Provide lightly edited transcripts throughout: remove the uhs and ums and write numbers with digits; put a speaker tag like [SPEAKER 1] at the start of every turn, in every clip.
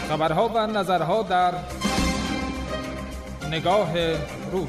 [SPEAKER 1] خبرها و نظرها در نگاه روز.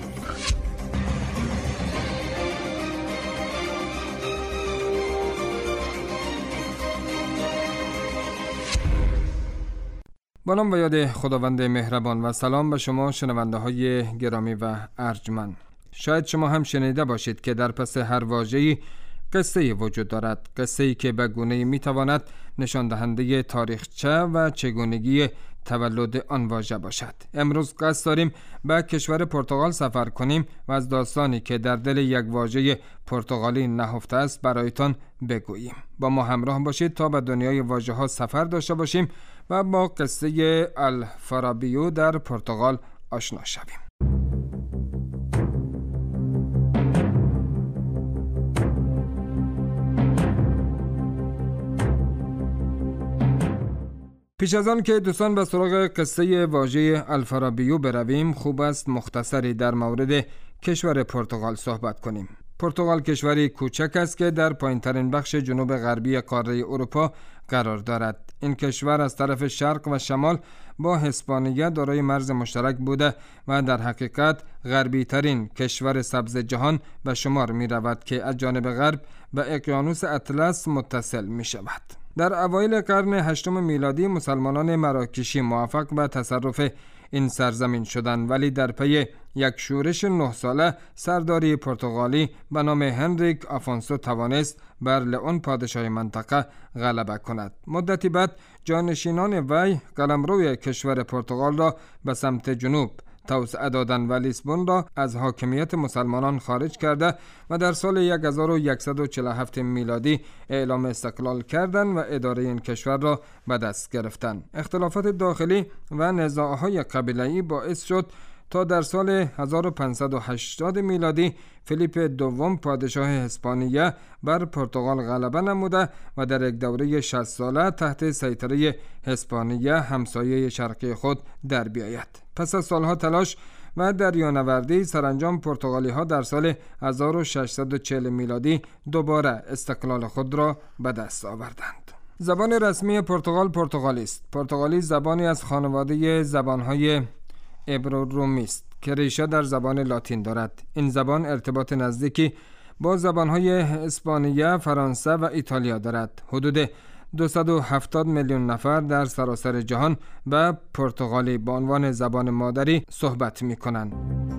[SPEAKER 1] با نام و یاد خداوند مهربان و سلام به شما شنونده های گرامی و ارجمند. شاید شما هم شنیده باشید که در پس هر واژه‌ای قصه‌ای وجود دارد، قصه‌ای که به گونه‌ای می‌تواند نشان دهنده تاریخچه و چگونگی تولد آن واژه باشد. امروز قصد داریم به کشور پرتغال سفر کنیم و از داستانی که در دل یک واژه پرتغالی نهفته است برایتان بگوییم. با ما همراه باشید تا به دنیای واژه‌ها سفر داشته باشیم و با قصه الفارابیو در پرتغال آشنا شویم. پیش از آن که دوستان به سراغ قصه واژه الفارابیو برویم، خوب است مختصری در مورد کشور پرتغال صحبت کنیم. پرتغال کشوری کوچک است که در پایین‌ترین بخش جنوب غربی قاره اروپا قرار دارد. این کشور از طرف شرق و شمال با اسپانیا دارای مرز مشترک بوده و در حقیقت غربی ترین کشور سبز جهان به شمار می رود که از جانب غرب به اقیانوس اطلس متصل می شود. در اوایل قرن هشتم میلادی مسلمانان مراکشی موفق به تصرف این سرزمین شدند، ولی در پی یک شورش 9 ساله سرداری پرتغالی به نام هنریک آفونسو توانست بر لئون پادشاه منطقه غلبه کند. مدتی بعد جانشینان وی قلمروی کشور پرتغال را به سمت جنوب توسعه دادند و لیسبون را از حاکمیت مسلمانان خارج کرده و در سال 1147 میلادی اعلام استقلال کردند و اداره این کشور را به دست گرفتند. اختلافات داخلی و نزاعهای قبیله‌ای باعث شد تا در سال 1580 میلادی فیلیپ دوم پادشاه اسپانیا بر پرتغال غلبه نموده و در یک دوره 60 ساله تحت سیطره اسپانیا همسایه شرقی خود در بیاید. پس از سالها تلاش و دریانوردی سرانجام پرتغالی ها در سال 1640 میلادی دوباره استقلال خود را به دست آوردند. زبان رسمی پرتغال پرتغالی است. پرتغالی زبانی از خانواده زبانهای عبری رومی است که ریشه در زبان لاتین دارد. این زبان ارتباط نزدیکی با زبانهای اسپانیا، فرانسه و ایتالیا دارد. حدود 270 میلیون نفر در سراسر جهان به پرتغالی به عنوان زبان مادری صحبت می کنند.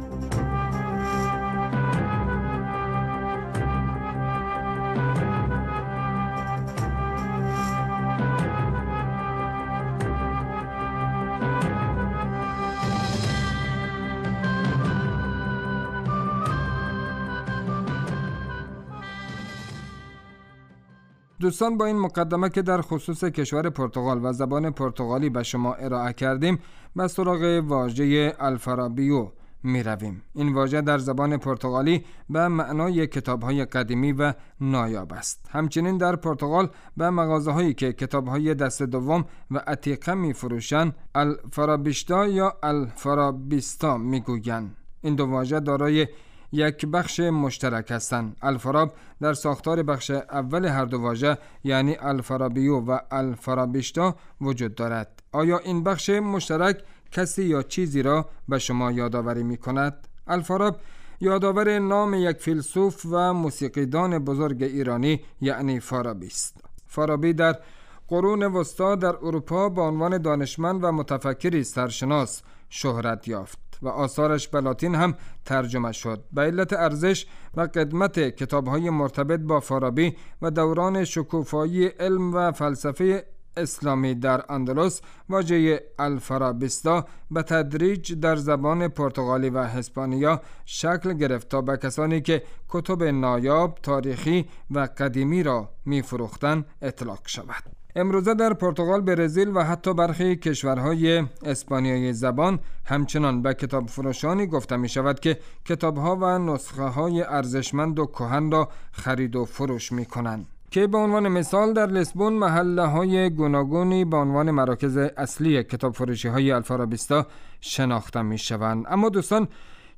[SPEAKER 1] دوستان، با این مقدمه که در خصوص کشور پرتغال و زبان پرتغالی به شما ارائه کردیم، به سراغ واژه الفارابیو می رویم. این واژه در زبان پرتغالی به معنای کتاب‌های قدیمی و نایاب است. همچنین در پرتغال به مغازه‌هایی که کتاب‌های دست دوم و عتیقه می فروشند الفارابیشتا یا الفارابیستا می گویند. این دو واژه دارای یک بخش مشترک هستند. الفاراب در ساختار بخش اول هر دو واژه یعنی الفارابیو و الفارابیشتا وجود دارد. آیا این بخش مشترک کسی یا چیزی را به شما یادآوری می کند؟ الفاراب یادآور نام یک فیلسوف و موسیقیدان بزرگ ایرانی یعنی فارابی است. فارابی در قرون وسطا در اروپا به عنوان دانشمند و متفکری سرشناس شهرت یافت و آثارش به لاتین هم ترجمه شد. به علت ارزش و قدمت کتاب‌های مرتبط با فارابی و دوران شکوفایی علم و فلسفه اسلامی در اندلس، واژه الفارابیستا به تدریج در زبان پرتغالی و اسپانیا شکل گرفت تا به کسانی که کتب نایاب، تاریخی و قدیمی را می‌فروختند اطلاق شود. امروزه در پرتغال، برزیل و حتی برخی کشورهای اسپانیایی زبان همچنان به کتاب فروشانی گفته می شود که کتابها و نسخه های ارزشمند و کهن را خرید و فروش می کنند. که به عنوان مثال در لیسبون محله های گوناگونی به عنوان مراکز اصلی کتاب فروشی های الفارابیستا شناخته می شوند. اما دوستان،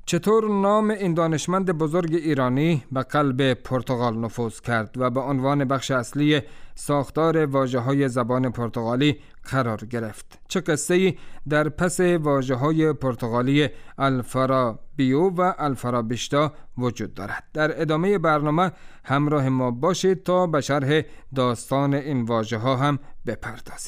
[SPEAKER 1] چطور نام این دانشمند بزرگ ایرانی به قلب پرتغال نفوذ کرد و به عنوان بخش اصلی ساختار واژه‌های زبان پرتغالی قرار گرفت؟ چه قصه‌ای در پس واژه‌های پرتغالی الفارابیو و الفارابیشتا وجود دارد؟ در ادامه برنامه همراه ما باشید تا به شرح داستان این واژه‌ها هم بپردازیم.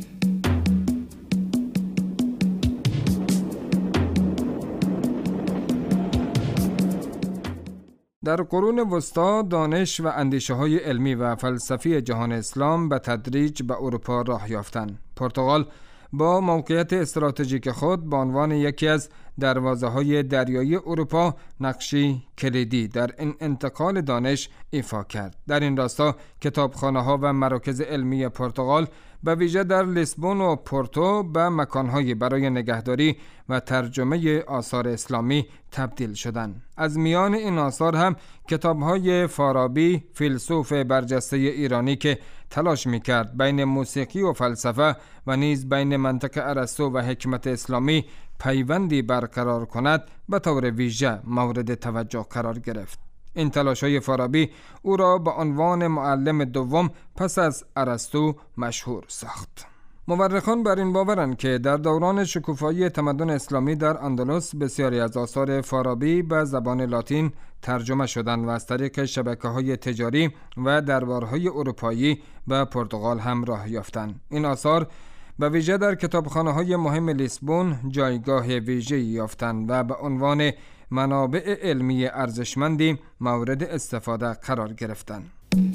[SPEAKER 1] در قرون وسطا دانش و اندیشه‌های علمی و فلسفی جهان اسلام به تدریج به اروپا راه یافتند. پرتغال با موقعیت استراتژیک خود به عنوان یکی از دروازه‌های دریایی اروپا نقشی کلیدی در این انتقال دانش ایفا کرد. در این راستا کتابخانه‌ها و مراکز علمی پرتغال به ویژه در لیسبون و پورتو به مکان‌هایی برای نگهداری و ترجمه آثار اسلامی تبدیل شدند. از میان این آثار هم کتاب‌های فارابی، فیلسوف برجسته ایرانی که تلاش می‌کرد بین موسیقی و فلسفه و نیز بین منطق ارسطو و حکمت اسلامی پیوندی برقرار کند، به طور ویژه مورد توجه قرار گرفت. این تلاش‌های فارابی او را به عنوان معلم دوم پس از ارسطو مشهور ساخت. مورخان بر این باورند که در دوران شکوفایی تمدن اسلامی در اندلس بسیاری از آثار فارابی به زبان لاتین ترجمه شدند و از طریق شبکه‌های تجاری و دربارهای اروپایی به پرتغال هم راه یافتند. این آثار به ویژه در کتابخانه‌های مهم لیسبون جایگاه ویژه‌ای یافتند و به عنوان منابع علمی ارزشمندی مورد استفاده قرار گرفتند.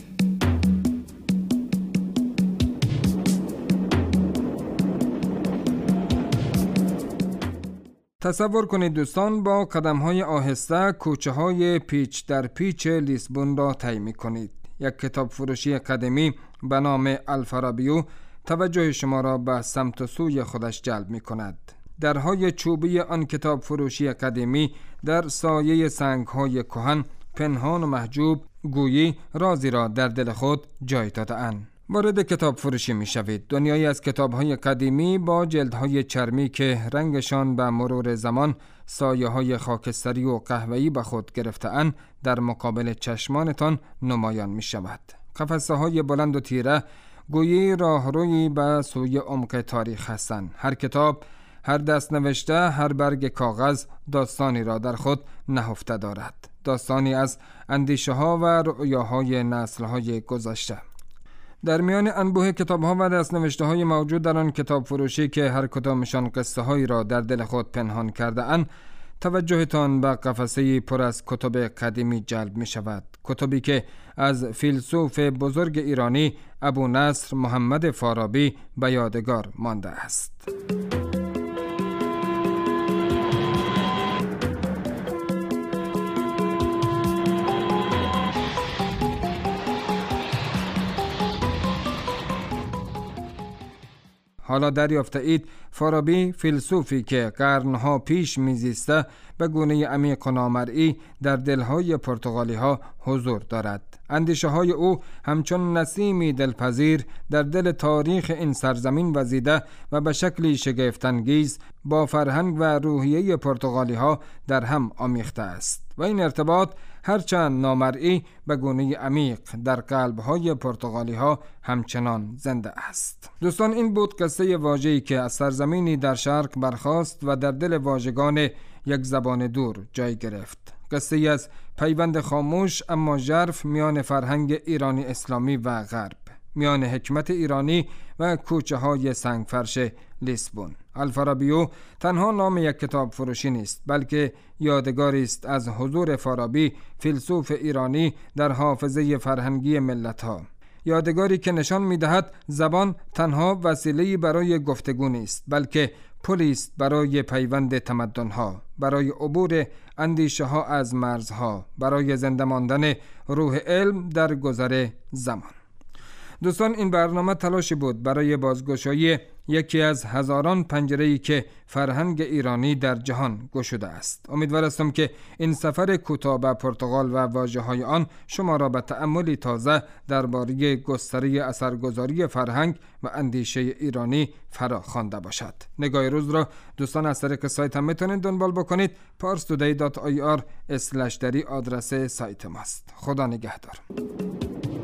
[SPEAKER 1] تصور کنید دوستان، با قدم‌های آهسته کوچه‌های پیچ در پیچ لیسبون را طی می‌کنید. یک کتاب فروشی قدیمی به نام الفارابیو توجه شما را به سمت و سوی خودش جلب می‌کند. درهای چوبی آن کتاب فروشی قدیمی در سایه سنگ‌های کهن پنهان و محجوب گویی رازی را در دل خود جای داده‌اند. وارد کتاب فروشی می شوید. دنیایی از کتاب‌های قدیمی با جلدهای چرمی که رنگشان به مرور زمان سایه‌های خاکستری و قهوه‌ای به خود گرفته‌اند در مقابل چشمانتان نمایان می شود. قفسه‌های بلند و تیره گویی راهروی به سوی عمق تاریخ هستند. هر کتاب، هر دست نوشته، هر برگ کاغذ داستانی را در خود نهفته دارد. داستانی از اندیشه‌ها و رؤیاهای نسل‌های گذشته. در میان انبوه کتاب‌ها و دست‌نوشته‌های موجود در آن کتاب فروشی که هر کدامشان قصه‌هایی را در دل خود پنهان کرده‌اند، توجهتان به قفسه‌ای پر از کتب قدیمی جلب می‌شود. کتبی که از فیلسوف بزرگ ایرانی ابونصر محمد فارابی به یادگار مانده است. حالا دریافته اید فارابی فیلسوفی که قرنها پیش میزیسته به گونه عمیق و نامرئی در دلهای پرتغالی ها حضور دارد. اندیشه های او همچون نسیمی دلپذیر در دل تاریخ این سرزمین وزیده و به شکلی شگفت‌انگیز با فرهنگ و روحیه پرتغالی ها در هم آمیخته است و این ارتباط هرچند نامرئی به گونه عمیق در قلب‌های پرتغالی ها همچنان زنده است. دوستان، این بود قصه واژه‌ای که از سرزمینی در شرق برخاست و در دل واژگان یک زبان دور جای گرفت. قصه از پیوند خاموش اما ژرف میان فرهنگ ایرانی اسلامی و غرب، میان حکمت ایرانی و کوچه های سنگفرش لیسبون. الفارابیو تنها نام یک کتاب فروشی نیست، بلکه یادگاری است از حضور فارابی فیلسوف ایرانی در حافظه فرهنگی ملت ها. یادگاری که نشان می‌دهد زبان تنها وسیله‌ای برای گفتگو نیست، بلکه پلی است برای پیوند تمدن‌ها، برای عبور اندیشه‌ها از مرزها، برای زنده ماندن روح علم در گذر زمان. دوستان، این برنامه تلاشی بود برای بازگشایی یکی از هزاران پنجره‌ای که فرهنگ ایرانی در جهان گشوده است. امیدوار هستم که این سفر کوتاه به پرتغال و واژه‌های آن شما را به تأملی تازه درباره گستره اثرگذاری فرهنگ و اندیشه ایرانی فرا خوانده باشد. نگاه روز را دوستان از طریق سایت هم میتونید دنبال بکنید. parstoday.ir/dari آدرس سایت ماست. خدا نگهدار.